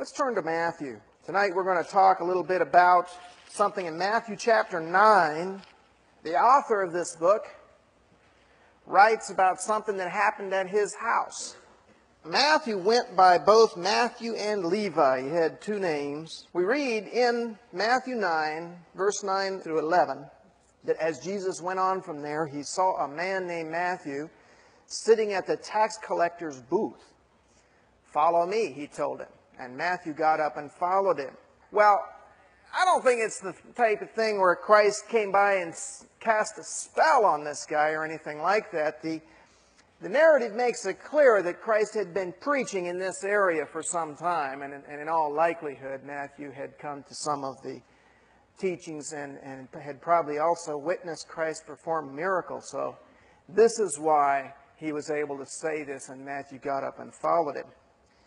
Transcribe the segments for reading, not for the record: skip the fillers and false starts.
Let's turn to Matthew. Tonight we're going to talk a little bit about something in Matthew chapter 9. The author of this book writes about something that happened at his house. Matthew went by both Matthew and Levi. He had two names. We read in Matthew 9, verse 9 through 11, that as Jesus went on from there, he saw a man named Matthew sitting at the tax collector's booth. "Follow me," he told him. And Matthew got up and followed him. Well, I don't think it's the type of thing where Christ came by and cast a spell on this guy or anything like that. The narrative makes it clear that Christ had been preaching in this area for some time, and in all likelihood, Matthew had come to some of the teachings and had probably also witnessed Christ perform miracles. So this is why he was able to say this, and Matthew got up and followed him.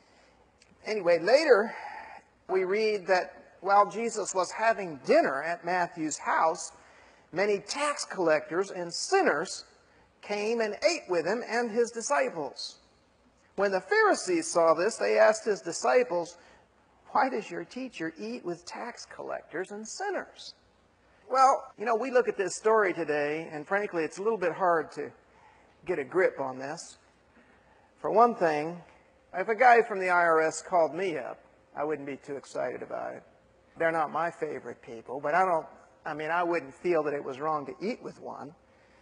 Anyway, later we read that while Jesus was having dinner at Matthew's house, many tax collectors and sinners came and ate with him and his disciples. When the Pharisees saw this, they asked his disciples, "Why does your teacher eat with tax collectors and sinners?" Well, we look at this story today, and frankly, it's a little bit hard to get a grip on this. For one thing, if a guy from the IRS called me up, I wouldn't be too excited about it. They're not my favorite people, but I wouldn't feel that it was wrong to eat with one.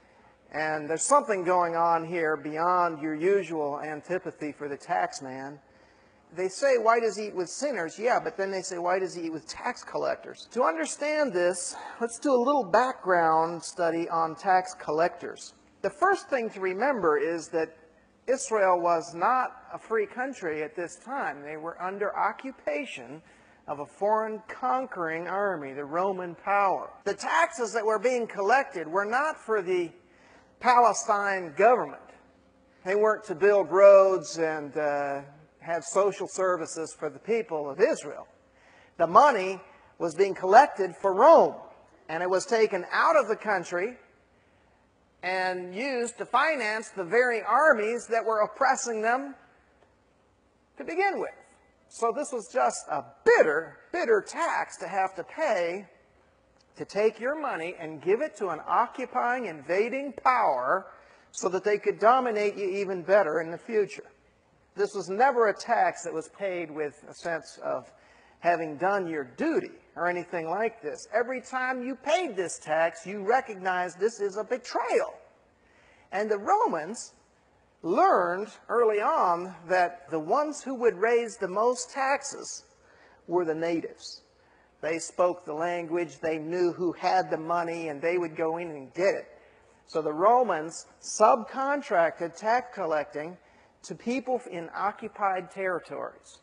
And there's something going on here beyond your usual antipathy for the tax man. They say, why does he eat with sinners? Yeah, but then they say, why does he eat with tax collectors? To understand this, let's do a little background study on tax collectors. The first thing to remember is that Israel was not a free country at this time. They were under occupation of a foreign conquering army, the Roman power. The taxes that were being collected were not for the Palestine government. They weren't to build roads and have social services for the people of Israel. The money was being collected for Rome, and it was taken out of the country and used to finance the very armies that were oppressing them to begin with. So this was just a bitter, bitter tax to have to pay to take your money and give it to an occupying, invading power so that they could dominate you even better in the future. This was never a tax that was paid with a sense of having done your duty or anything like this. Every time you paid this tax, you recognized this is a betrayal. And the Romans learned early on that the ones who would raise the most taxes were the natives. They spoke the language, they knew who had the money, and they would go in and get it. So the Romans subcontracted tax collecting to people in occupied territories.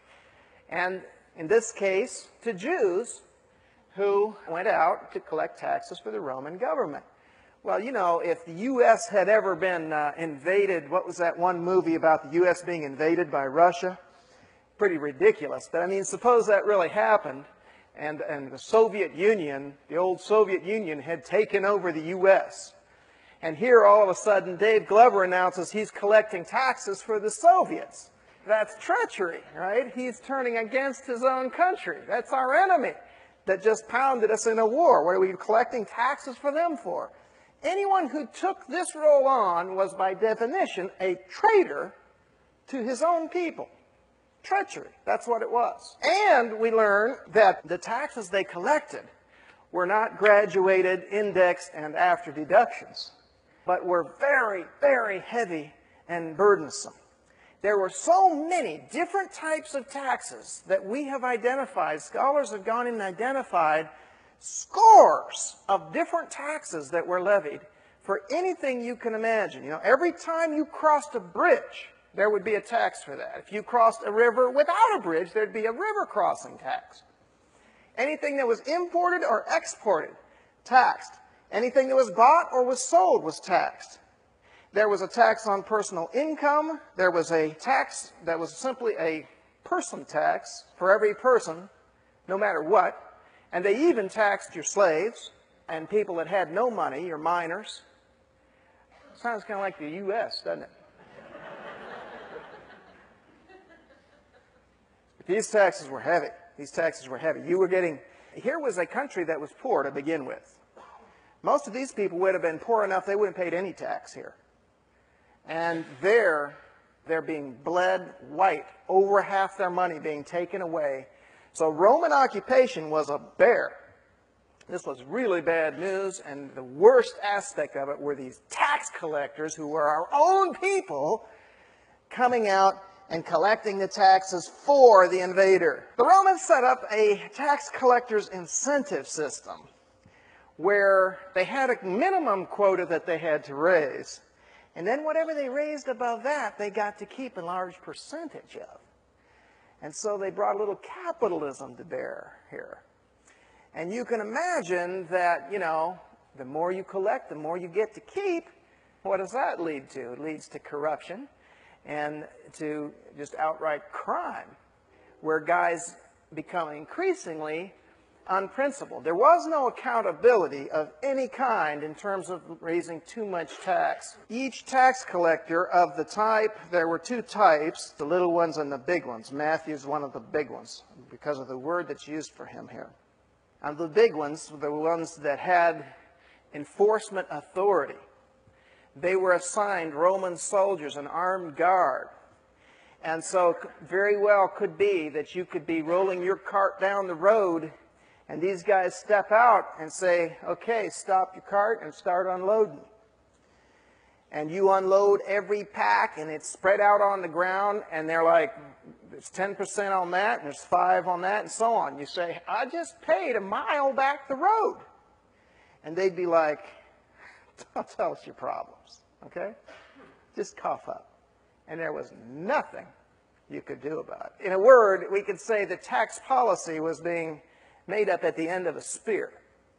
And in this case, to Jews who went out to collect taxes for the Roman government. Well, if the U.S. had ever been invaded, what was that one movie about the U.S. being invaded by Russia? Pretty ridiculous. But suppose that really happened, and the Soviet Union, the old Soviet Union, had taken over the U.S. And here, all of a sudden, Dave Glover announces he's collecting taxes for the Soviets. That's treachery, right? He's turning against his own country. That's our enemy that just pounded us in a war. What are we collecting taxes for them for? Anyone who took this role on was, by definition, a traitor to his own people. Treachery, that's what it was. And we learn that the taxes they collected were not graduated, indexed, and after deductions, but were very, very heavy and burdensome. There were so many different types of taxes that we have identified, scholars have gone in and identified scores of different taxes that were levied for anything you can imagine. Every time you crossed a bridge, there would be a tax for that. If you crossed a river without a bridge, there'd be a river crossing tax. Anything that was imported or exported, taxed. Anything that was bought or was sold was taxed. There was a tax on personal income. There was a tax that was simply a person tax for every person, no matter what. And they even taxed your slaves and people that had no money, your minors. Sounds kind of like the U.S., doesn't it? These taxes were heavy. These taxes were heavy. Here was a country that was poor to begin with. Most of these people would have been poor enough they wouldn't have paid any tax here. And they're being bled white, over half their money being taken away. So Roman occupation was a bear. This was really bad news, and the worst aspect of it were these tax collectors who were our own people coming out and collecting the taxes for the invader. The Romans set up a tax collectors incentive system where they had a minimum quota that they had to raise. And then whatever they raised above that, they got to keep a large percentage of. And so they brought a little capitalism to bear here. And you can imagine that, the more you collect, the more you get to keep. What does that lead to? It leads to corruption and to just outright crime, where guys become increasingly unprincipled. There was no accountability of any kind in terms of raising too much tax. Each tax collector of the type, there were two types, the little ones and the big ones. Matthew's one of the big ones because of the word that's used for him here. And the big ones were the ones that had enforcement authority. They were assigned Roman soldiers, an armed guard. And so very well could be that you could be rolling your cart down the road and these guys step out and say, okay, stop your cart and start unloading. And you unload every pack and it's spread out on the ground and they're like, there's 10% on that and there's 5 on that and so on. You say, I just paid a mile back the road. And they'd be like, don't tell us your problems, okay? Just cough up. And there was nothing you could do about it. In a word, we could say the tax policy was being made up at the end of a spear.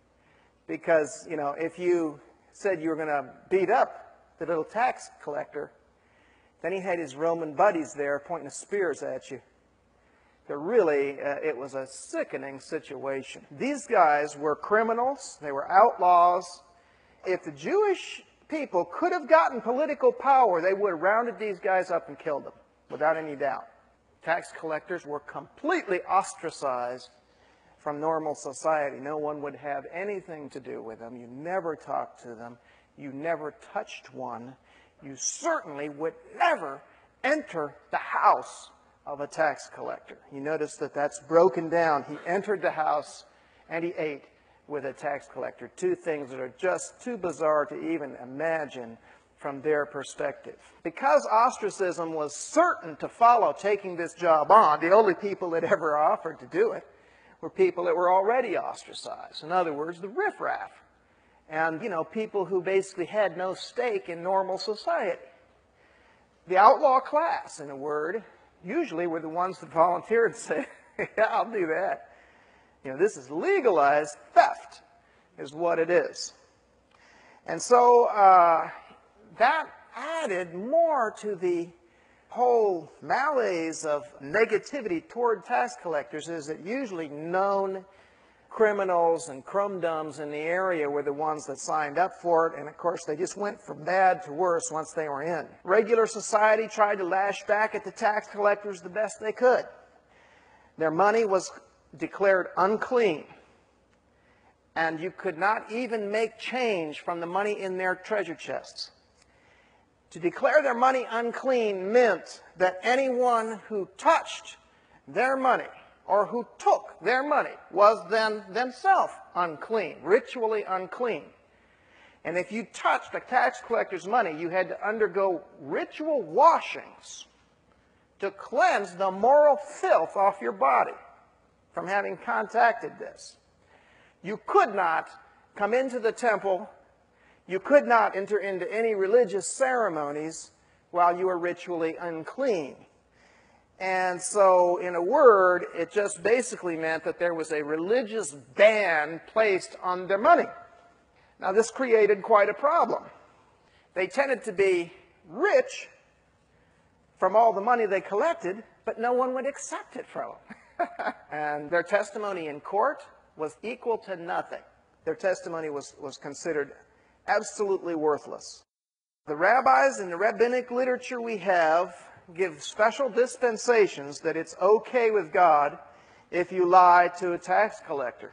Because, if you said you were going to beat up the little tax collector, then he had his Roman buddies there pointing spears at you. But really, it was a sickening situation. These guys were criminals. They were outlaws. If the Jewish people could have gotten political power, they would have rounded these guys up and killed them, without any doubt. Tax collectors were completely ostracized from normal society. No one would have anything to do with them. You never talked to them. You never touched one. You certainly would never enter the house of a tax collector. You notice that that's broken down. He entered the house and he ate with a tax collector. Two things that are just too bizarre to even imagine from their perspective. Because ostracism was certain to follow taking this job on, the only people that ever offered to do it were people that were already ostracized. In other words, the riffraff. And, people who basically had no stake in normal society. The outlaw class, in a word, usually were the ones that volunteered and said, yeah, I'll do that. This is legalized theft, is what it is. And so that added more to the whole malaise of negativity toward tax collectors, is that usually known criminals and crumdums in the area were the ones that signed up for it, and of course they just went from bad to worse once they were in. Regular society tried to lash back at the tax collectors the best they could. Their money was declared unclean, and you could not even make change from the money in their treasure chests. To declare their money unclean meant that anyone who touched their money or who took their money was then themselves unclean, ritually unclean. And if you touched a tax collector's money, you had to undergo ritual washings to cleanse the moral filth off your body from having contacted this. You could not come into the temple. You could not enter into any religious ceremonies while you were ritually unclean. And so, in a word, it just basically meant that there was a religious ban placed on their money. Now, this created quite a problem. They tended to be rich from all the money they collected, but no one would accept it from them. And their testimony in court was equal to nothing. Their testimony was considered absolutely worthless. The rabbis in the rabbinic literature we have give special dispensations that it's okay with God if you lie to a tax collector.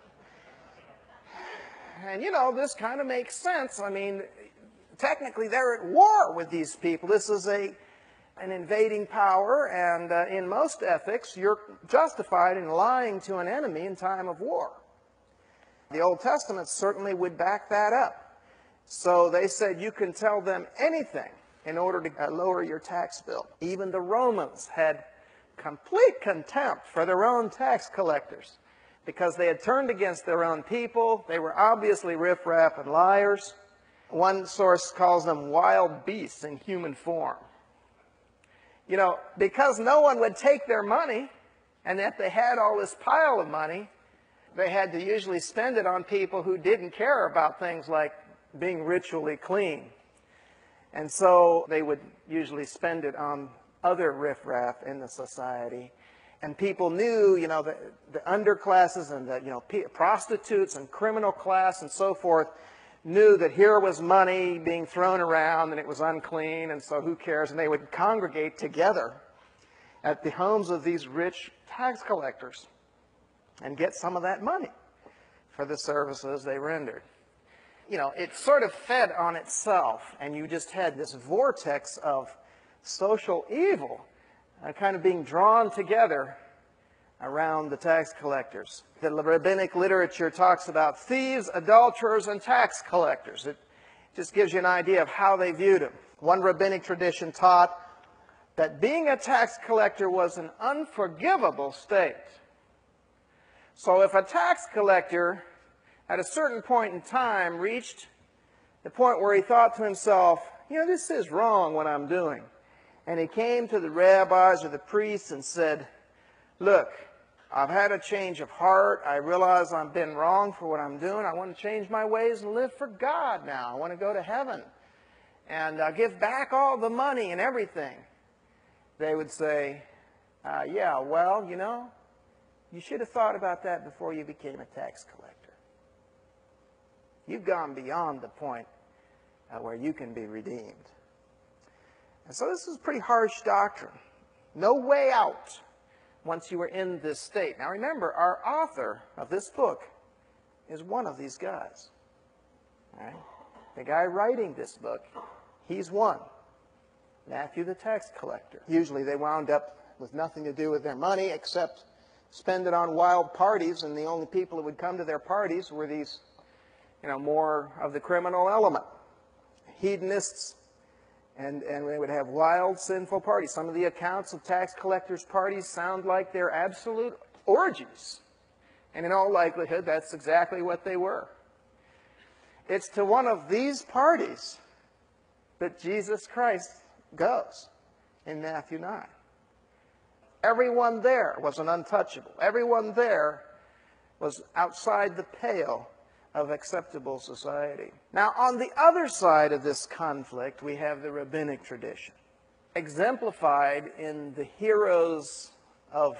And this kind of makes sense. I mean, technically they're at war with these people. This is an invading power, and in most ethics, you're justified in lying to an enemy in time of war. The Old Testament certainly would back that up. So they said you can tell them anything in order to lower your tax bill. Even the Romans had complete contempt for their own tax collectors because they had turned against their own people. They were obviously riffraff and liars. One source calls them wild beasts in human form. Because no one would take their money, and that they had all this pile of money, they had to usually spend it on people who didn't care about things like being ritually clean. And so they would usually spend it on other riffraff in the society. And people knew, the underclasses and the, prostitutes and criminal class and so forth knew that here was money being thrown around and it was unclean, and so who cares? And they would congregate together at the homes of these rich tax collectors and get some of that money for the services they rendered. It sort of fed on itself, and you just had this vortex of social evil kind of being drawn together around the tax collectors. The rabbinic literature talks about thieves, adulterers, and tax collectors. It just gives you an idea of how they viewed them. One rabbinic tradition taught that being a tax collector was an unforgivable state. So if a tax collector at a certain point in time reached the point where he thought to himself, this is wrong what I'm doing, and he came to the rabbis or the priests and said, look, I've had a change of heart. I realize I've been wrong for what I'm doing. I want to change my ways and live for God now. I want to go to heaven and give back all the money and everything. They would say, yeah, well, you should have thought about that before you became a tax collector. You've gone beyond the point where you can be redeemed. And so this is pretty harsh doctrine. No way out once you are in this state. Now remember, our author of this book is one of these guys. All right? The guy writing this book, he's one. Matthew the tax collector. Usually they wound up with nothing to do with their money except spend it on wild parties, and the only people who would come to their parties were these more of the criminal element. Hedonists, and they would have wild, sinful parties. Some of the accounts of tax collectors' parties sound like they're absolute orgies. And in all likelihood, that's exactly what they were. It's to one of these parties that Jesus Christ goes in Matthew 9. Everyone there was an untouchable. Everyone there was outside the pale of acceptable society. Now, on the other side of this conflict, we have the rabbinic tradition, exemplified in the heroes of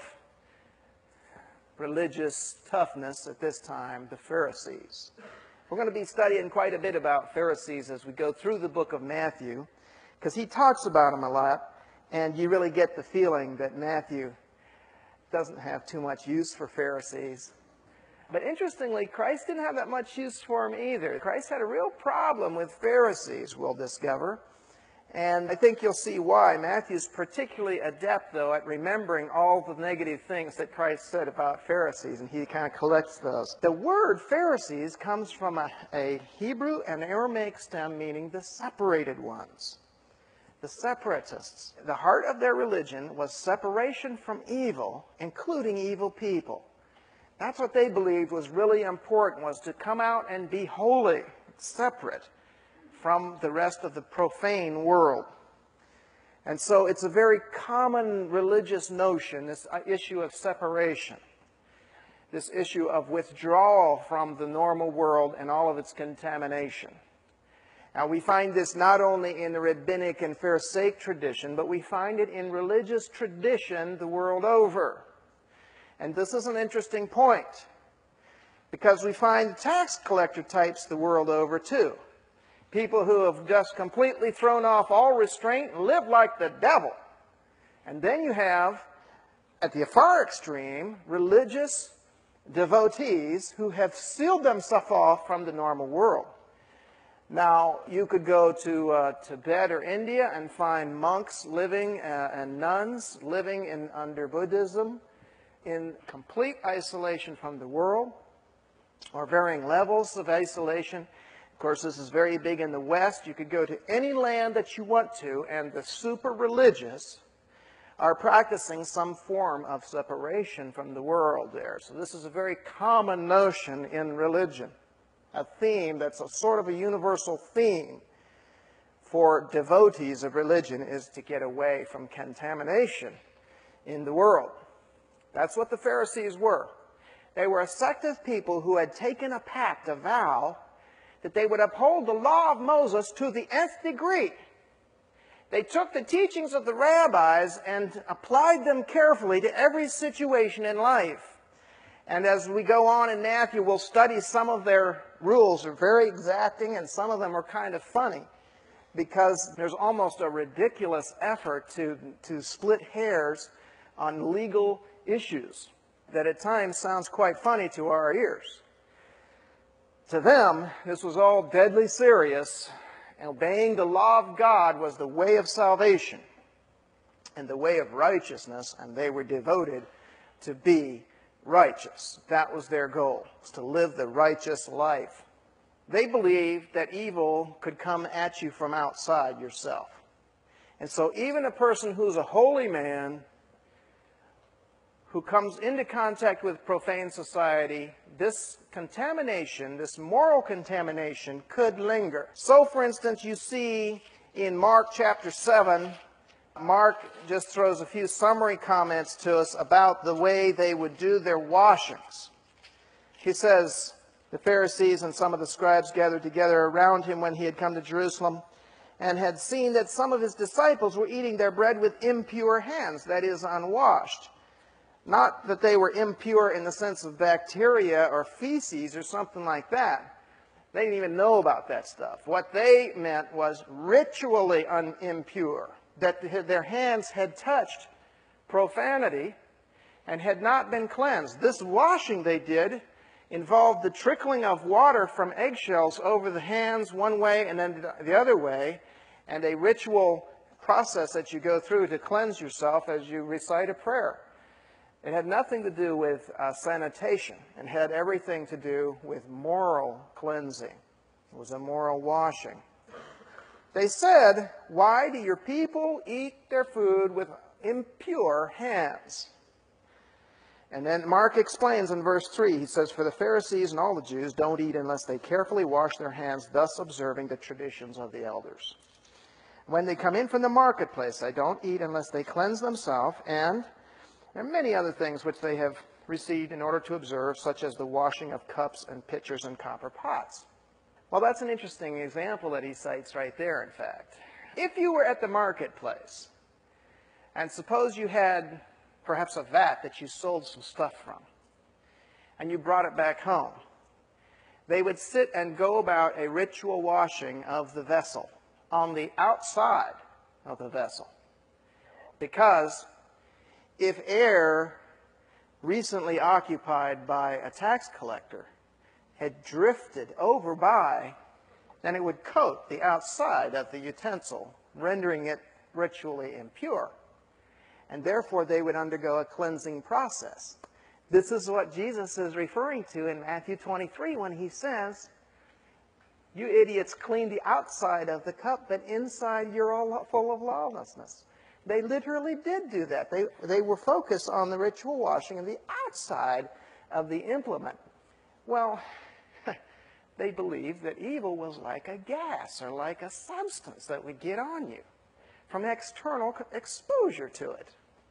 religious toughness at this time, the Pharisees. We're going to be studying quite a bit about Pharisees as we go through the book of Matthew, because he talks about them a lot, and you really get the feeling that Matthew doesn't have too much use for Pharisees. But interestingly, Christ didn't have that much use for them either. Christ had a real problem with Pharisees, we'll discover. And I think you'll see why. Matthew's particularly adept, though, at remembering all the negative things that Christ said about Pharisees, and he kind of collects those. The word Pharisees comes from a Hebrew and Aramaic stem meaning the separated ones, the separatists. The heart of their religion was separation from evil, including evil people. That's what they believed was really important, was to come out and be holy, separate from the rest of the profane world. And so it's a very common religious notion, this issue of separation, this issue of withdrawal from the normal world and all of its contamination. Now, we find this not only in the rabbinic and Pharisaic tradition, but we find it in religious tradition the world over. And this is an interesting point, because we find tax collector types the world over too. People who have just completely thrown off all restraint and live like the devil. And then you have, at the far extreme, religious devotees who have sealed themselves off from the normal world. Now, you could go to Tibet or India and find monks living and nuns living under Buddhism in complete isolation from the world, or varying levels of isolation. Of course, this is very big in the West. You could go to any land that you want to, and the super religious are practicing some form of separation from the world there. So this is a very common notion in religion, a theme that's a sort of a universal theme for devotees of religion, is to get away from contamination in the world. That's what the Pharisees were. They were a sect of people who had taken a pact, a vow, that they would uphold the law of Moses to the nth degree. They took the teachings of the rabbis and applied them carefully to every situation in life. And as we go on in Matthew, we'll study some of their rules are very exacting, and some of them are kind of funny, because there's almost a ridiculous effort to split hairs on legal issues that at times sounds quite funny to our ears. To them, this was all deadly serious, and obeying the law of God was the way of salvation and the way of righteousness, and they were devoted to be righteous. That was their goal, was to live the righteous life. They believed that evil could come at you from outside yourself. And so even a person who's a holy man who comes into contact with profane society, this contamination, this moral contamination, could linger. So, for instance, you see in Mark chapter 7, Mark just throws a few summary comments to us about the way they would do their washings. He says, the Pharisees and some of the scribes gathered together around him when he had come to Jerusalem, and had seen that some of his disciples were eating their bread with impure hands, that is, unwashed. Not that they were impure in the sense of bacteria or feces or something like that. They didn't even know about that stuff. What they meant was ritually impure, that their hands had touched profanity and had not been cleansed. This washing they did involved the trickling of water from eggshells over the hands one way and then the other way, and a ritual process that you go through to cleanse yourself as you recite a prayer. It had nothing to do with sanitation, and had everything to do with moral cleansing. It was a moral washing. They said, "Why do your people eat their food with impure hands?" And then Mark explains in verse 3, he says, "For the Pharisees and all the Jews don't eat unless they carefully wash their hands, thus observing the traditions of the elders. When they come in from the marketplace, they don't eat unless they cleanse themselves, and there are many other things which they have received in order to observe, such as the washing of cups and pitchers and copper pots." Well, that's an interesting example that he cites right there, in fact. If you were at the marketplace, and suppose you had perhaps a vat that you sold some stuff from, and you brought it back home, they would sit and go about a ritual washing of the vessel on the outside of the vessel. Because if air recently occupied by a tax collector had drifted over by, then it would coat the outside of the utensil, rendering it ritually impure. And therefore they would undergo a cleansing process. This is what Jesus is referring to in Matthew 23 when he says, "You idiots clean the outside of the cup, but inside you're all full of lawlessness." They literally did do that. They were focused on the ritual washing of the outside of the implement. Well, they believed that evil was like a gas or like a substance that would get on you from external exposure to it.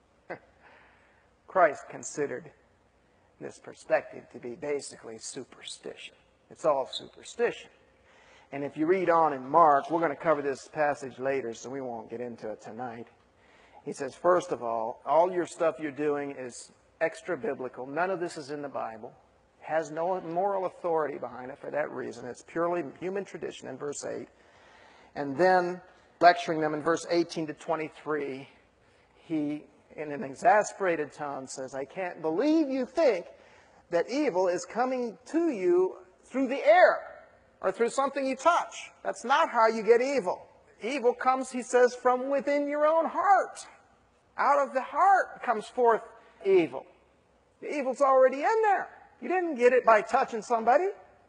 Christ considered this perspective to be basically superstition. It's all superstition. And if you read on in Mark, we're going to cover this passage later, so we won't get into it tonight. He says, first of all your stuff you're doing is extra-biblical. None of this is in the Bible. Has no moral authority behind it for that reason. It's purely human tradition in verse 8. And then, lecturing them in verse 18 to 23, he, in an exasperated tone, says, I can't believe you think that evil is coming to you through the air or through something you touch. That's not how you get evil. Evil comes, he says, from within your own heart. Out of the heart comes forth evil. The evil's already in there. You didn't get it by touching somebody.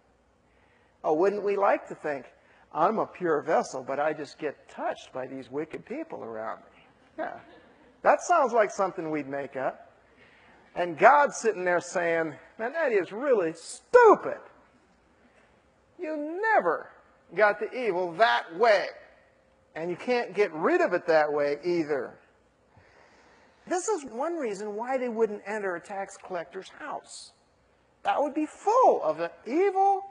Oh, wouldn't we like to think, I'm a pure vessel, but I just get touched by these wicked people around me. Yeah. That sounds like something we'd make up. And God's sitting there saying, man, that is really stupid. You never got the evil that way. And you can't get rid of it that way either. This is one reason why they wouldn't enter a tax collector's house. That would be full of the evil.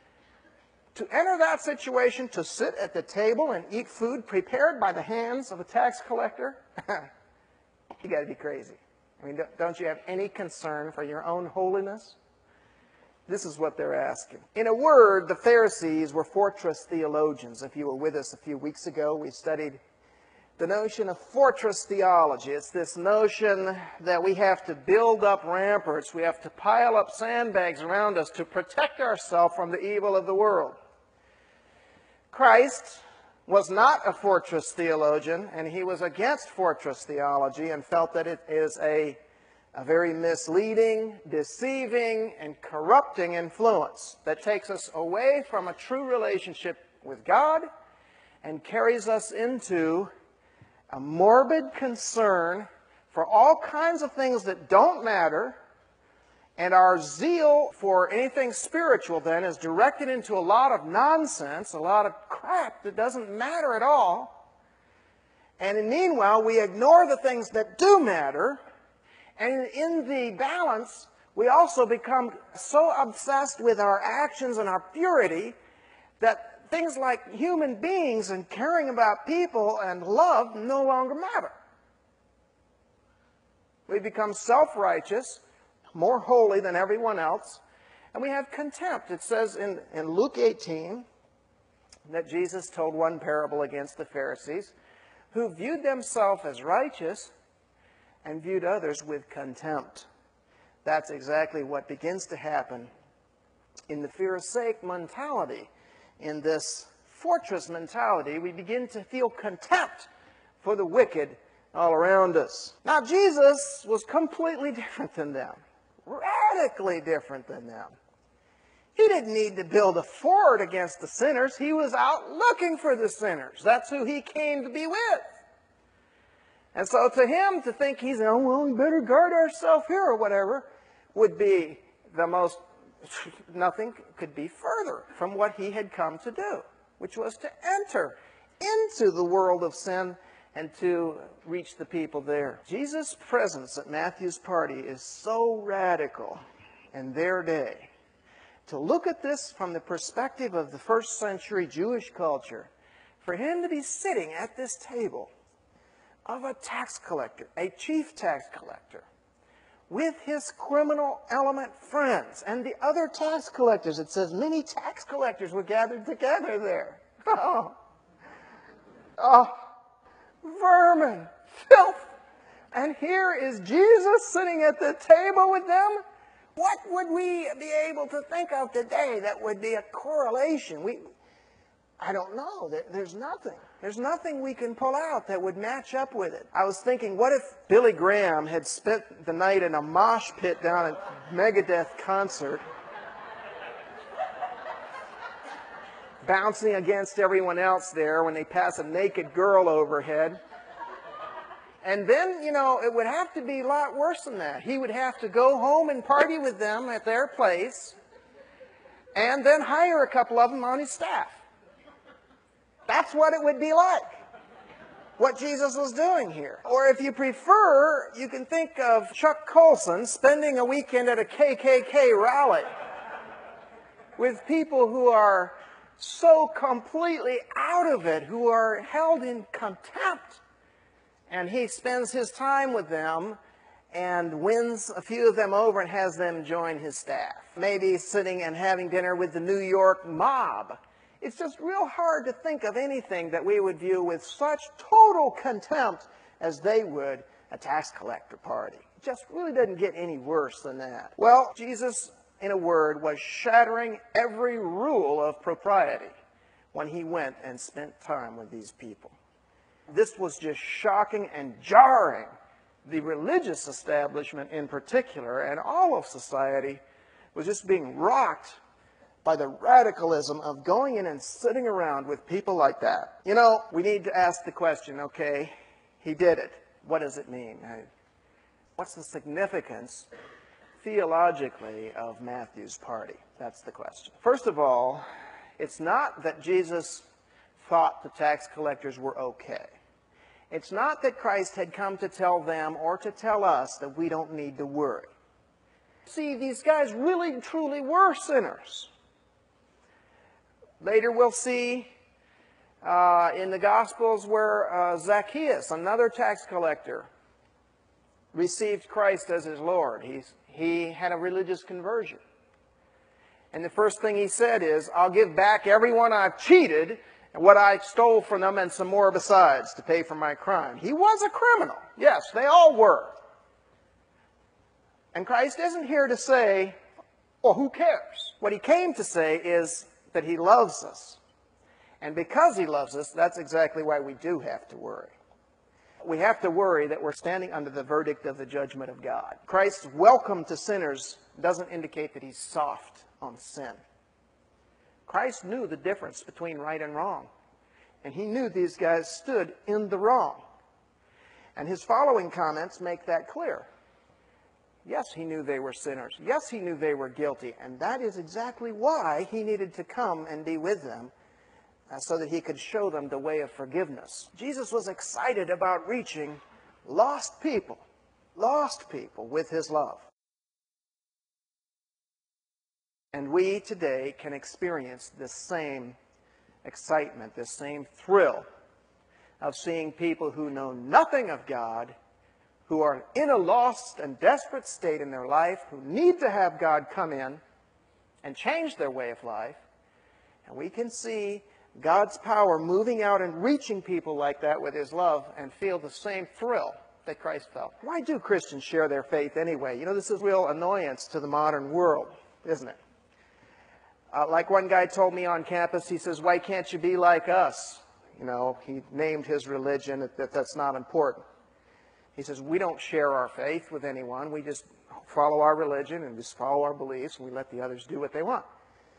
To enter that situation, to sit at the table and eat food prepared by the hands of a tax collector, you got to be crazy. I mean, don't you have any concern for your own holiness? This is what they're asking. In a word, the Pharisees were fortress theologians. If you were with us a few weeks ago, we studied the notion of fortress theology. It's this notion that we have to build up ramparts, we have to pile up sandbags around us to protect ourselves from the evil of the world. Christ was not a fortress theologian, and he was against fortress theology and felt that it is a very misleading, deceiving, and corrupting influence that takes us away from a true relationship with God and carries us into a morbid concern for all kinds of things that don't matter, and our zeal for anything spiritual then is directed into a lot of nonsense, a lot of crap that doesn't matter at all. And meanwhile, we ignore the things that do matter, and in the balance, we also become so obsessed with our actions and our purity that things like human beings and caring about people and love no longer matter. We become self-righteous, more holy than everyone else, and we have contempt. It says in Luke 18 that Jesus told one parable against the Pharisees who viewed themselves as righteous and viewed others with contempt. That's exactly what begins to happen in the Pharisaic mentality. In this fortress mentality, we begin to feel contempt for the wicked all around us. Now, Jesus was completely different than them. Radically different than them. He didn't need to build a fort against the sinners. He was out looking for the sinners. That's who he came to be with. And so to him, to think he's, oh, well, we better guard ourselves here or whatever, would be the most, nothing could be further from what he had come to do, which was to enter into the world of sin and to reach the people there. Jesus' presence at Matthew's party is so radical in their day. To look at this from the perspective of the first century Jewish culture, for him to be sitting at this table of a tax collector, a chief tax collector, with his criminal element friends and the other tax collectors. It says many tax collectors were gathered together there. Oh, vermin, filth. And here is Jesus sitting at the table with them. What would we be able to think of today that would be a correlation? I don't know. There's nothing. There's nothing we can pull out that would match up with it. I was thinking, what if Billy Graham had spent the night in a mosh pit down at Megadeth concert, bouncing against everyone else there when they pass a naked girl overhead. And then, it would have to be a lot worse than that. He would have to go home and party with them at their place and then hire a couple of them on his staff. That's what it would be like, what Jesus was doing here. Or if you prefer, you can think of Chuck Colson spending a weekend at a KKK rally with people who are so completely out of it, who are held in contempt. And he spends his time with them and wins a few of them over and has them join his staff. Maybe sitting and having dinner with the New York mob. It's just real hard to think of anything that we would view with such total contempt as they would a tax collector party. It just really doesn't get any worse than that. Well, Jesus, in a word, was shattering every rule of propriety when he went and spent time with these people. This was just shocking and jarring. The religious establishment in particular, and all of society, was just being rocked by the radicalism of going in and sitting around with people like that. You know, we need to ask the question, okay, he did it. What does it mean? What's the significance theologically of Matthew's party? That's the question. First of all, it's not that Jesus thought the tax collectors were okay. It's not that Christ had come to tell them or to tell us that we don't need to worry. See, these guys really, truly were sinners. Later we'll see in the Gospels where Zacchaeus, another tax collector, received Christ as his Lord. He had a religious conversion. And the first thing he said is, I'll give back everyone I've cheated and what I stole from them and some more besides to pay for my crime. He was a criminal. Yes, they all were. And Christ isn't here to say, well, who cares? What he came to say is that he loves us. And because he loves us, that's exactly why we do have to worry. We have to worry that we're standing under the verdict of the judgment of God. Christ's welcome to sinners doesn't indicate that he's soft on sin. Christ knew the difference between right and wrong. And he knew these guys stood in the wrong. And his following comments make that clear. Yes, he knew they were sinners. Yes, he knew they were guilty. And that is exactly why he needed to come and be with them, so that he could show them the way of forgiveness. Jesus was excited about reaching lost people with his love. And we today can experience this same excitement, this same thrill of seeing people who know nothing of God, who are in a lost and desperate state in their life, who need to have God come in and change their way of life. And we can see God's power moving out and reaching people like that with his love and feel the same thrill that Christ felt. Why do Christians share their faith anyway? You know, this is real annoyance to the modern world, isn't it? Like one guy told me on campus, he says, why can't you be like us? You know, he named his religion, that's not important. He says, we don't share our faith with anyone. We just follow our religion and just follow our beliefs, and we let the others do what they want.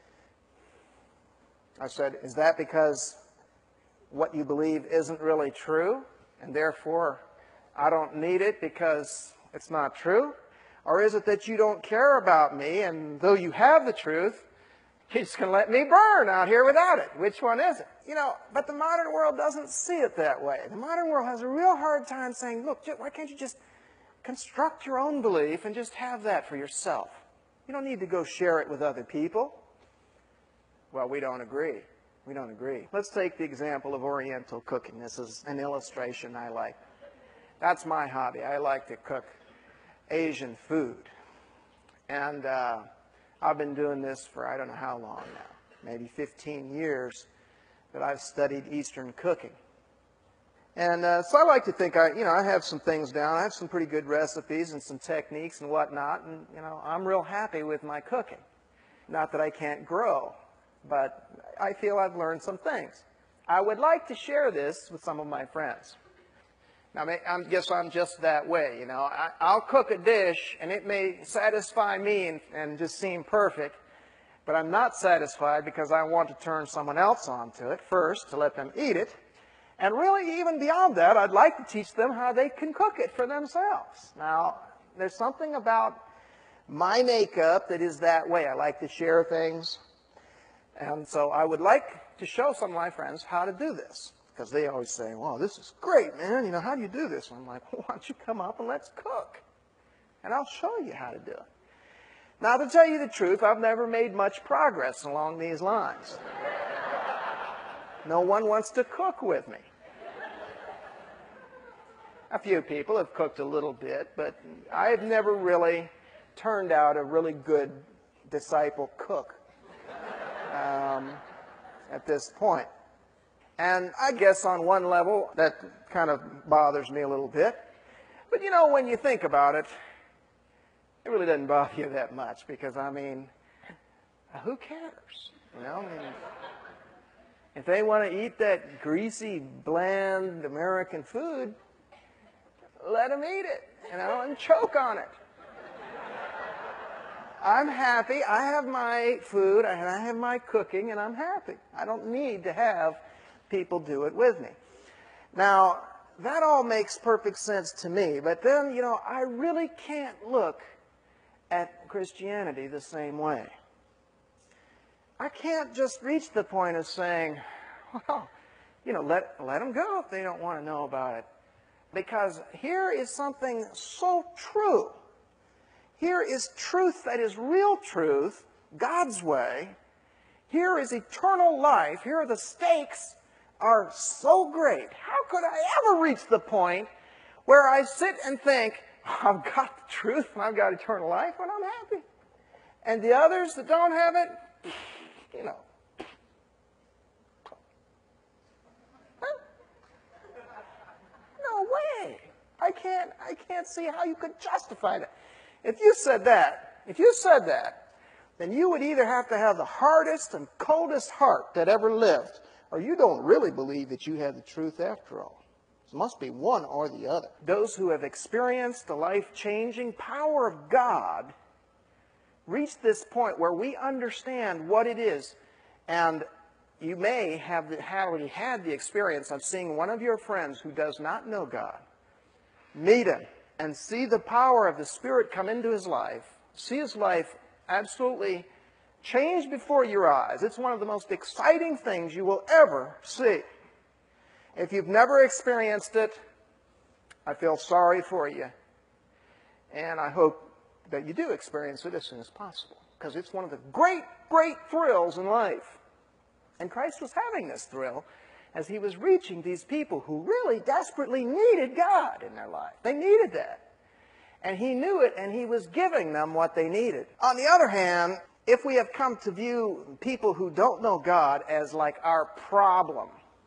I said, is that because what you believe isn't really true, and therefore I don't need it because it's not true? Or is it that you don't care about me, and though you have the truth, you're just going to let me burn out here without it? Which one is it? You know, but the modern world doesn't see it that way. The modern world has a real hard time saying, look, why can't you just construct your own belief and just have that for yourself? You don't need to go share it with other people. Well, we don't agree. We don't agree. Let's take the example of Oriental cooking. This is an illustration I like. That's my hobby. I like to cook Asian food. And I've been doing this for I don't know how long now, maybe 15 years that I've studied Eastern cooking. And so I like to think I have some things down. I have some pretty good recipes and some techniques and whatnot. And, I'm real happy with my cooking. Not that I can't grow, but I feel I've learned some things. I would like to share this with some of my friends. Now, I guess I'm just that way, I'll cook a dish, and it may satisfy me and just seem perfect, but I'm not satisfied because I want to turn someone else onto it first to let them eat it. And really, even beyond that, I'd like to teach them how they can cook it for themselves. Now, there's something about my makeup that is that way. I like to share things. And so I would like to show some of my friends how to do this. Because they always say, wow, this is great, man. How do you do this? And I'm like, well, why don't you come up and let's cook? And I'll show you how to do it. Now, to tell you the truth, I've never made much progress along these lines. No one wants to cook with me. A few people have cooked a little bit, but I've never really turned out a really good disciple cook at this point. And I guess on one level, that kind of bothers me a little bit. But you know, when you think about it, it really doesn't bother you that much because, I mean, who cares? You know, I mean, if they want to eat that greasy, bland American food, let them eat it, you know, and choke on it. I'm happy. I have my food and I have my cooking and I'm happy. I don't need to have people do it with me. Now, that all makes perfect sense to me, but then, you know, I really can't look at Christianity the same way. I can't just reach the point of saying, well, you know, let them go if they don't want to know about it. Because here is something so true. Here is truth that is real truth, God's way. Here is eternal life. Here are the stakes are so great. How could I ever reach the point where I sit and think, I've got the truth and I've got eternal life and I'm happy. And the others that don't have it, you know. No way. I can't see how you could justify that. If you said that, then you would either have to have the hardest and coldest heart that ever lived, or you don't really believe that you have the truth after all. It must be one or the other. Those who have experienced the life-changing power of God reach this point where we understand what it is. And you may have already had the experience of seeing one of your friends who does not know God, meet Him, and see the power of the Spirit come into his life, see his life absolutely change before your eyes. It's one of the most exciting things you will ever see. If you've never experienced it, I feel sorry for you. And I hope that you do experience it as soon as possible, because it's one of the great, great thrills in life. And Christ was having this thrill as he was reaching these people who really desperately needed God in their life. They needed that. And he knew it, and he was giving them what they needed. On the other hand, if we have come to view people who don't know God as like our problem,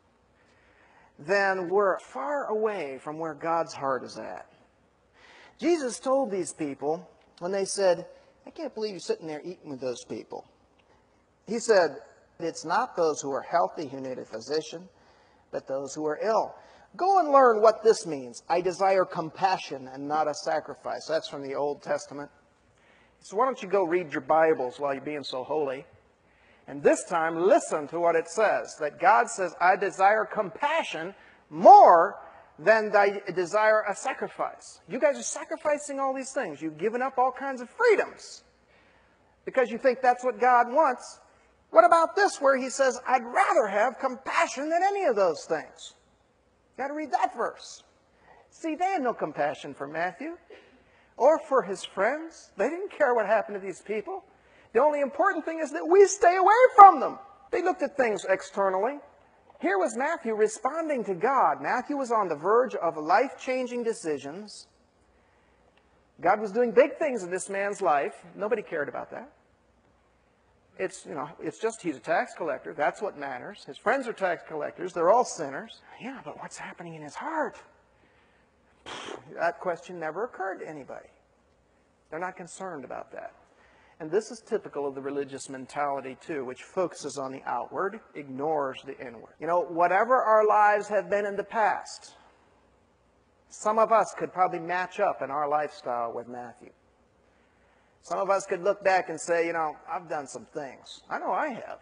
then we're far away from where God's heart is at. Jesus told these people when they said, I can't believe you're sitting there eating with those people. He said, it's not those who are healthy who need a physician, but those who are ill. Go and learn what this means. I desire compassion and not a sacrifice. That's from the Old Testament. So why don't you go read your Bibles while you're being so holy? And this time, listen to what it says. That God says, I desire compassion more than I desire a sacrifice. You guys are sacrificing all these things. You've given up all kinds of freedoms because you think that's what God wants. What about this where he says, I'd rather have compassion than any of those things? You've got to read that verse. See, they had no compassion for Matthew or for his friends. They didn't care what happened to these people. The only important thing is that we stay away from them. They looked at things externally. Here was Matthew responding to God. Matthew was on the verge of life-changing decisions. God was doing big things in this man's life. Nobody cared about that. It's just he's a tax collector. That's what matters. His friends are tax collectors. They're all sinners. Yeah, but what's happening in his heart? That question never occurred to anybody. They're not concerned about that. And this is typical of the religious mentality, too, which focuses on the outward, ignores the inward. You know, whatever our lives have been in the past, some of us could probably match up in our lifestyle with Matthew. Some of us could look back and say, you know, I've done some things. I know I have.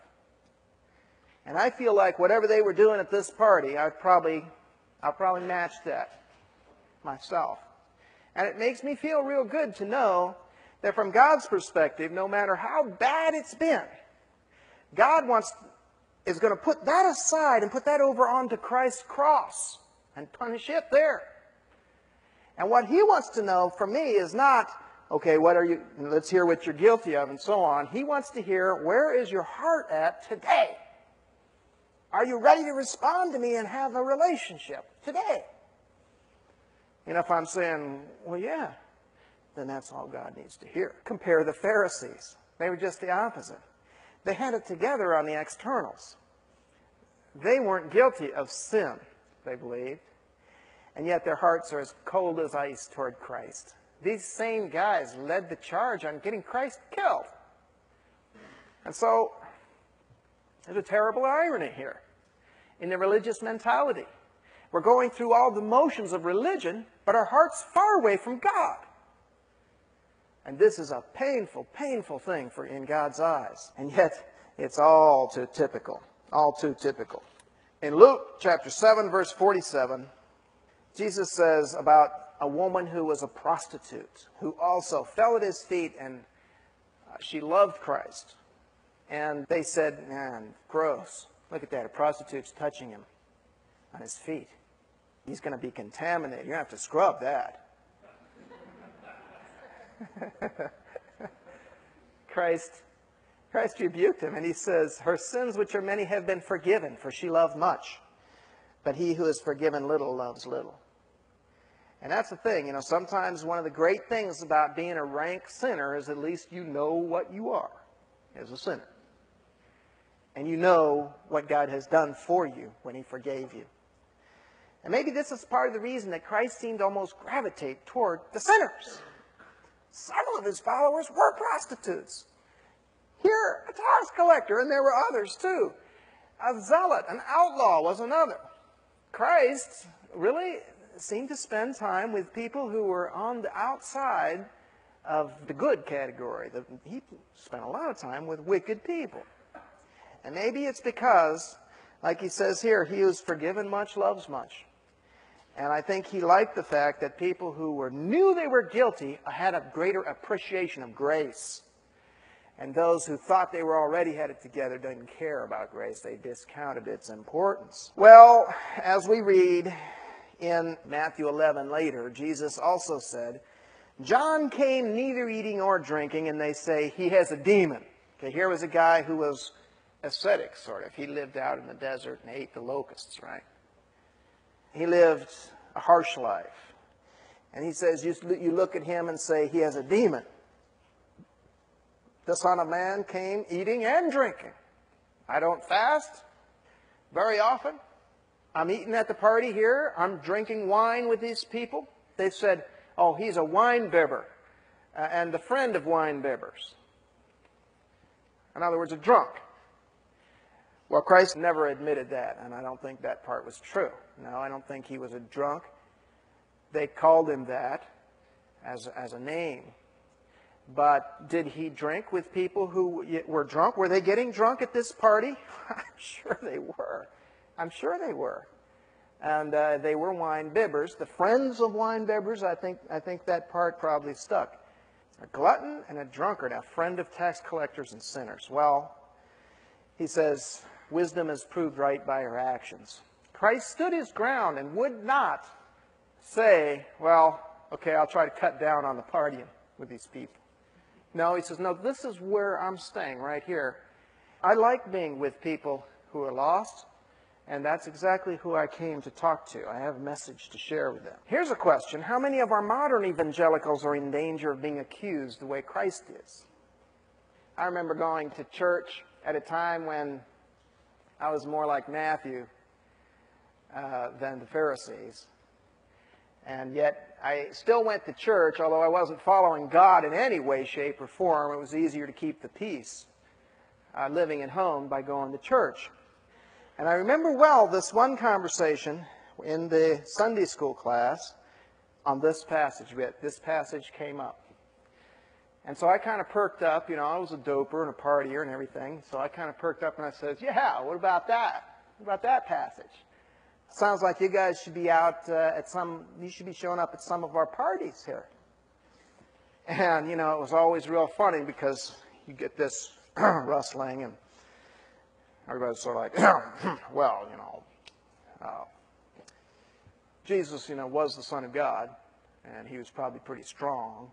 And I feel like whatever they were doing at this party, I'll probably match that myself. And it makes me feel real good to know that from God's perspective, no matter how bad it's been, God is going to put that aside and put that over onto Christ's cross and punish it there. And what he wants to know from me is not, okay, let's hear what you're guilty of and so on. He wants to hear, where is your heart at today? Are you ready to respond to me and have a relationship today? And if I'm saying, well, yeah, then that's all God needs to hear. Compare the Pharisees. They were just the opposite. They had it together on the externals. They weren't guilty of sin, they believed. and yet their hearts are as cold as ice toward Christ. These same guys led the charge on getting Christ killed. And so, there's a terrible irony here in the religious mentality. We're going through all the motions of religion, but our heart's far away from God. And this is a painful, painful thing in God's eyes. And yet, it's all too typical. All too typical. In Luke chapter 7, verse 47, Jesus says about a woman who was a prostitute, who also fell at his feet, and she loved Christ. And they said, man, gross. Look at that, a prostitute's touching him on his feet. He's going to be contaminated. You're going to have to scrub that. Christ rebuked him, and he says, her sins, which are many, have been forgiven, for she loved much. But he who is forgiven little loves little. And that's the thing, sometimes one of the great things about being a rank sinner is at least you know what you are as a sinner. And you know what God has done for you when he forgave you. And maybe this is part of the reason that Christ seemed to almost gravitate toward the sinners. Several of his followers were prostitutes. Here, a tax collector, and there were others too. A zealot, an outlaw was another. Christ really seemed to spend time with people who were on the outside of the good category. He spent a lot of time with wicked people. And maybe it's because, like he says here, he who's forgiven much loves much. And I think he liked the fact that people who knew they were guilty had a greater appreciation of grace. And those who thought they were already had it together didn't care about grace. They discounted its importance. Well, as we read in Matthew 11 later, Jesus also said, John came neither eating or drinking, and they say he has a demon. Okay, here was a guy who was ascetic, sort of. He lived out in the desert and ate the locusts, right? He lived a harsh life. And he says, you look at him and say, he has a demon. The Son of Man came eating and drinking. I don't fast very often. I'm eating at the party here. I'm drinking wine with these people. They said, oh, he's a wine bibber and the friend of wine bibbers. In other words, a drunk. Well, Christ never admitted that, and I don't think that part was true. No, I don't think he was a drunk. They called him that as a name. But did he drink with people who were drunk? Were they getting drunk at this party? I'm sure they were. I'm sure they were. And they were wine bibbers. The friends of wine bibbers, I think that part probably stuck. A glutton and a drunkard, a friend of tax collectors and sinners. Well, he says, wisdom is proved right by her actions. Christ stood his ground and would not say, well, okay, I'll try to cut down on the partying with these people. No, he says, no, this is where I'm staying, right here. I like being with people who are lost, and that's exactly who I came to talk to. I have a message to share with them. Here's a question. How many of our modern evangelicals are in danger of being accused the way Christ is? I remember going to church at a time when I was more like Matthew than the Pharisees. And yet, I still went to church, although I wasn't following God in any way, shape, or form. It was easier to keep the peace living at home by going to church. And I remember well this one conversation in the Sunday school class on this passage. This passage came up. And so I kind of perked up. I was a doper and a partier and everything. So I kind of perked up and I said, yeah, what about that? What about that passage? Sounds like you guys should be out you should be showing up at some of our parties here. And, it was always real funny because you get this rustling and everybody's sort of like, well, Jesus, was the Son of God, and he was probably pretty strong.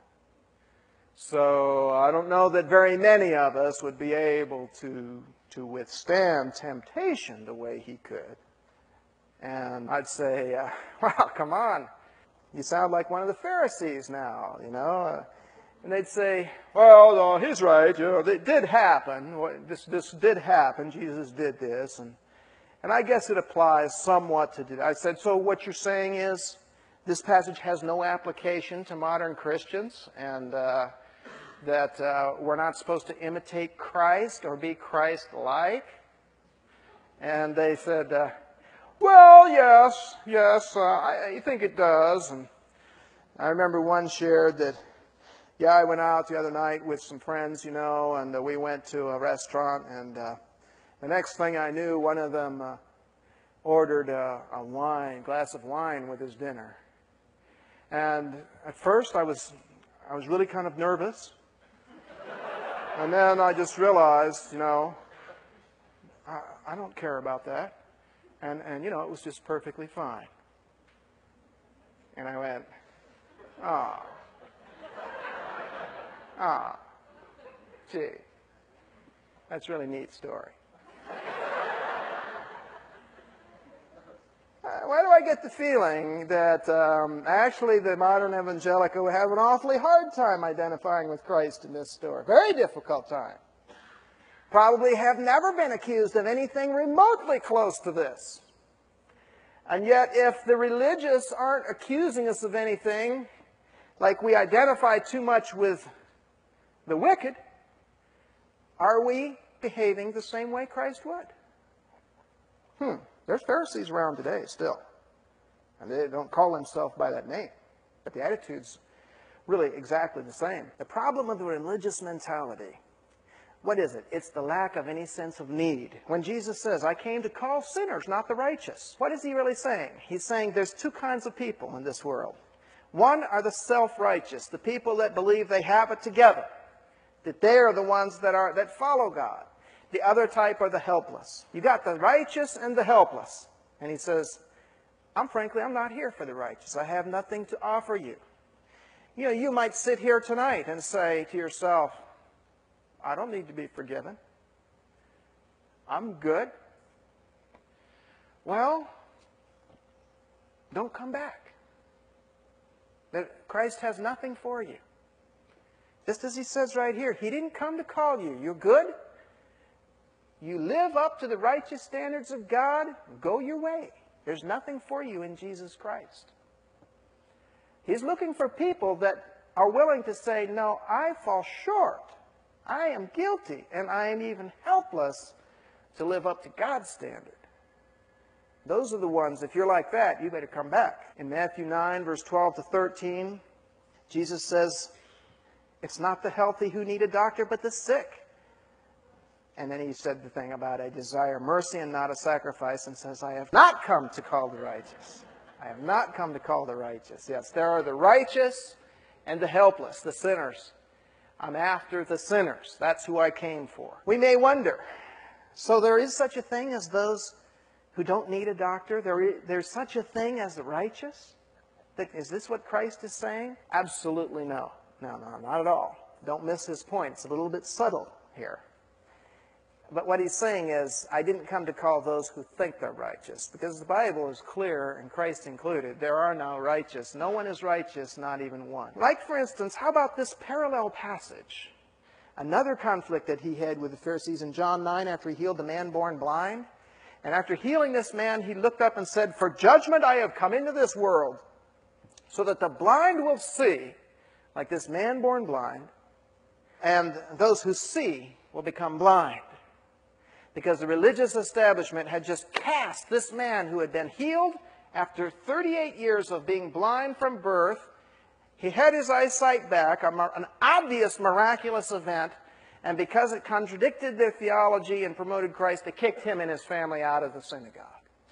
So I don't know that very many of us would be able to withstand temptation the way he could. And I'd say, well, come on. You sound like one of the Pharisees now, And they'd say, well, no, he's right. It did happen. This did happen. Jesus did this. And I guess it applies somewhat to... I said, so what you're saying is this passage has no application to modern Christians, and that we're not supposed to imitate Christ or be Christ-like. And they said, well, yes, I think it does. And I remember one shared that, yeah, I went out the other night with some friends, and we went to a restaurant, and the next thing I knew, one of them ordered a glass of wine with his dinner. And at first I was really kind of nervous. And then I just realized, I don't care about that. And it was just perfectly fine. And I went, gee, that's a really neat story. Why do I get the feeling that actually the modern evangelical will have an awfully hard time identifying with Christ in this story? Very difficult time. Probably have never been accused of anything remotely close to this. And yet, if the religious aren't accusing us of anything, like we identify too much with the wicked, are we behaving the same way Christ would? There's Pharisees around today still. And they don't call themselves by that name. But the attitude's really exactly the same. The problem of the religious mentality, what is it? It's the lack of any sense of need. When Jesus says, I came to call sinners, not the righteous, what is he really saying? He's saying there's two kinds of people in this world. One are the self-righteous, the people that believe they have it together, that they are the ones that follow God. The other type are the helpless. You got the righteous and the helpless. And he says, I'm not here for the righteous. I have nothing to offer you. You might sit here tonight and say to yourself, I don't need to be forgiven. I'm good. Well, don't come back. That Christ has nothing for you. Just as he says right here, he didn't come to call you. You're good. You live up to the righteous standards of God, go your way. There's nothing for you in Jesus Christ. He's looking for people that are willing to say, no, I fall short. I am guilty, and I am even helpless to live up to God's standard. Those are the ones, if you're like that, you better come back. In Matthew 9, verse 12 to 13, Jesus says, it's not the healthy who need a doctor, but the sick. And then he said the thing about I desire mercy and not a sacrifice, and says, I have not come to call the righteous. I have not come to call the righteous. Yes, there are the righteous and the helpless, the sinners. I'm after the sinners. That's who I came for. We may wonder, so there is such a thing as those who don't need a doctor? There's such a thing as the righteous? Is this what Christ is saying? Absolutely no. No, not at all. Don't miss his point. It's a little bit subtle here. But what he's saying is, I didn't come to call those who think they're righteous. Because the Bible is clear, and Christ included, there are no righteous. No one is righteous, not even one. Like, for instance, how about this parallel passage? Another conflict that he had with the Pharisees in John 9 after he healed the man born blind. And after healing this man, he looked up and said, for judgment I have come into this world, so that the blind will see, like this man born blind, and those who see will become blind. Because the religious establishment had just cast this man who had been healed after 38 years of being blind from birth. He had his eyesight back, an obvious miraculous event, and because it contradicted their theology and promoted Christ, they kicked him and his family out of the synagogue.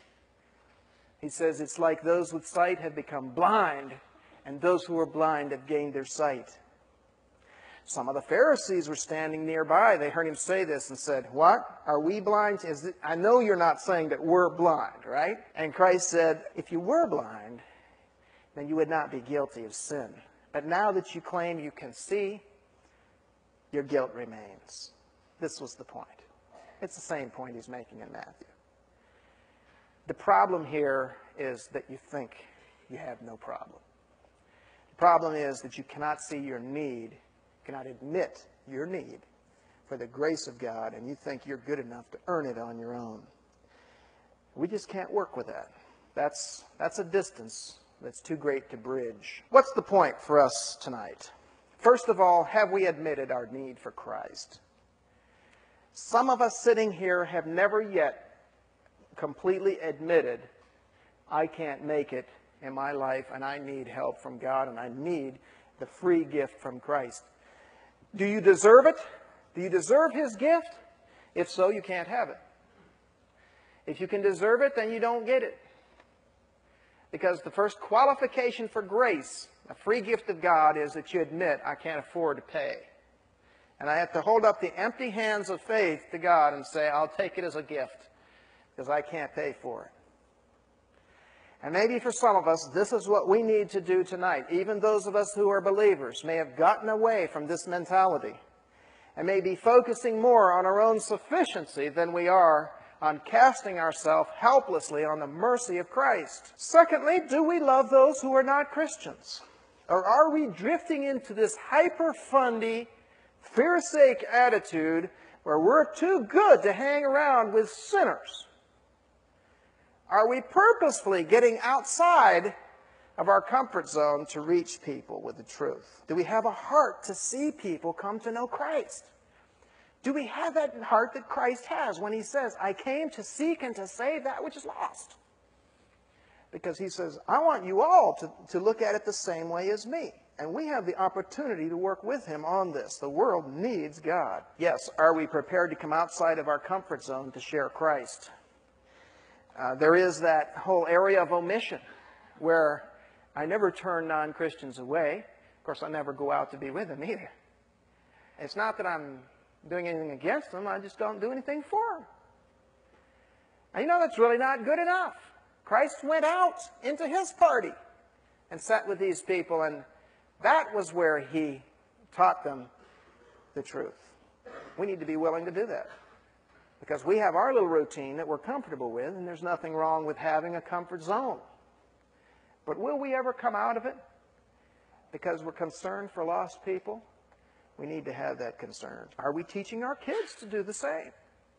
He says it's like those with sight have become blind, and those who were blind have gained their sight. Some of the Pharisees were standing nearby. They heard him say this and said, what? Are we blind? I know you're not saying that we're blind, right? And Christ said, if you were blind, then you would not be guilty of sin. But now that you claim you can see, your guilt remains. This was the point. It's the same point he's making in Matthew. The problem here is that you think you have no problem. The problem is that you cannot see your need, cannot admit your need for the grace of God, and you think you're good enough to earn it on your own. We just can't work with that. That's a distance that's too great to bridge. What's the point for us tonight? First of all, have we admitted our need for Christ? Some of us sitting here have never yet completely admitted, I can't make it in my life, and I need help from God, and I need the free gift from Christ. Do you deserve it? Do you deserve His gift? If so, you can't have it. If you can deserve it, then you don't get it. Because the first qualification for grace, a free gift of God, is that you admit, I can't afford to pay. And I have to hold up the empty hands of faith to God and say, I'll take it as a gift, because I can't pay for it. And maybe for some of us, this is what we need to do tonight. Even those of us who are believers may have gotten away from this mentality and may be focusing more on our own sufficiency than we are on casting ourselves helplessly on the mercy of Christ. Secondly, do we love those who are not Christians? Or are we drifting into this hyper-fundy, Pharisaic attitude where we're too good to hang around with sinners? Are we purposefully getting outside of our comfort zone to reach people with the truth? Do we have a heart to see people come to know Christ? Do we have that heart that Christ has when He says, I came to seek and to save that which is lost? Because He says, I want you all to look at it the same way as me. And we have the opportunity to work with Him on this. The world needs God. Yes, are we prepared to come outside of our comfort zone to share Christ? There is that whole area of omission where I never turn non-Christians away. Of course, I never go out to be with them either. It's not that I'm doing anything against them. I just don't do anything for them. And you know, that's really not good enough. Christ went out into His party and sat with these people, and that was where He taught them the truth. We need to be willing to do that. Because we have our little routine that we're comfortable with, and there's nothing wrong with having a comfort zone. But will we ever come out of it? Because we're concerned for lost people? We need to have that concern. Are we teaching our kids to do the same?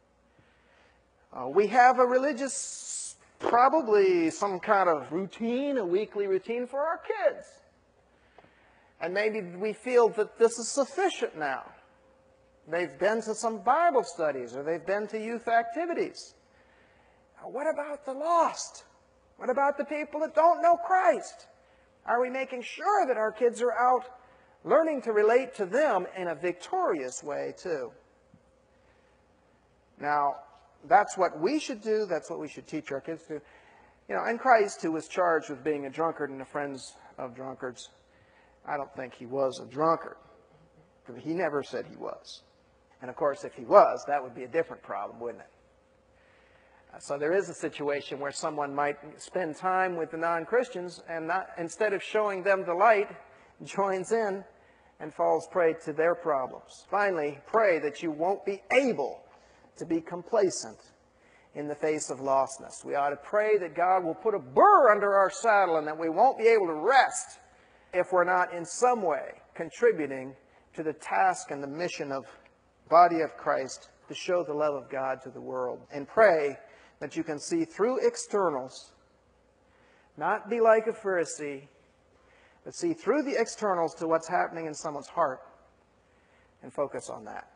We have a religious, probably some kind of routine, a weekly routine for our kids. And maybe we feel that this is sufficient now. They've been to some Bible studies, or they've been to youth activities. What about the lost? What about the people that don't know Christ? Are we making sure that our kids are out learning to relate to them in a victorious way too? Now, that's what we should do. That's what we should teach our kids to. You know, and Christ, who was charged with being a drunkard and a friend of drunkards, I don't think He was a drunkard. He never said He was. And of course, if He was, that would be a different problem, wouldn't it? So there is a situation where someone might spend time with the non-Christians and instead of showing them the light, joins in and falls prey to their problems. Finally, pray that you won't be able to be complacent in the face of lostness. We ought to pray that God will put a burr under our saddle and that we won't be able to rest if we're not in some way contributing to the task and the mission of body of Christ to show the love of God to the world. And pray that you can see through externals, not be like a Pharisee, but see through the externals to what's happening in someone's heart and focus on that.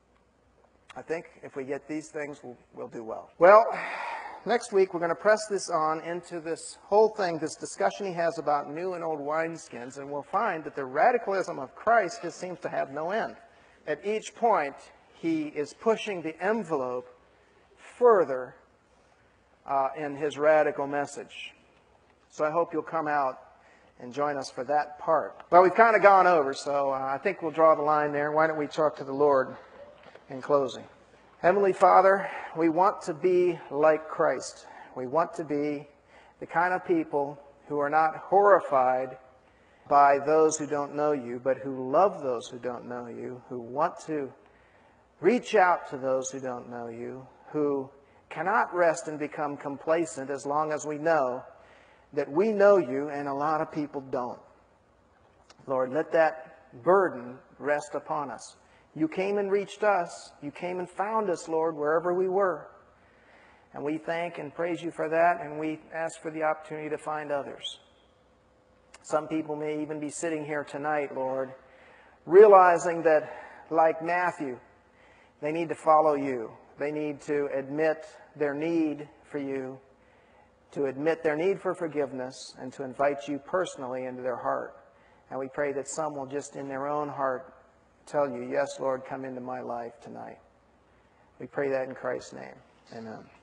I think if we get these things, we'll do well. Well, next week we're going to press this on into this whole thing, this discussion he has about new and old wineskins, and we'll find that the radicalism of Christ just seems to have no end. At each point, he is pushing the envelope further in his radical message. So I hope you'll come out and join us for that part. Well, we've kind of gone over, so I think we'll draw the line there. Why don't we talk to the Lord in closing? Heavenly Father, we want to be like Christ. We want to be the kind of people who are not horrified by those who don't know you, but who love those who don't know you, who want to reach out to those who don't know you, who cannot rest and become complacent as long as we know that we know you and a lot of people don't. Lord, let that burden rest upon us. You came and reached us. You came and found us, Lord, wherever we were. And we thank and praise you for that, and we ask for the opportunity to find others. Some people may even be sitting here tonight, Lord, realizing that, like Matthew, they need to follow you. They need to admit their need for you, to admit their need for forgiveness, and to invite you personally into their heart. And we pray that some will just in their own heart tell you, yes, Lord, come into my life tonight. We pray that in Christ's name. Amen.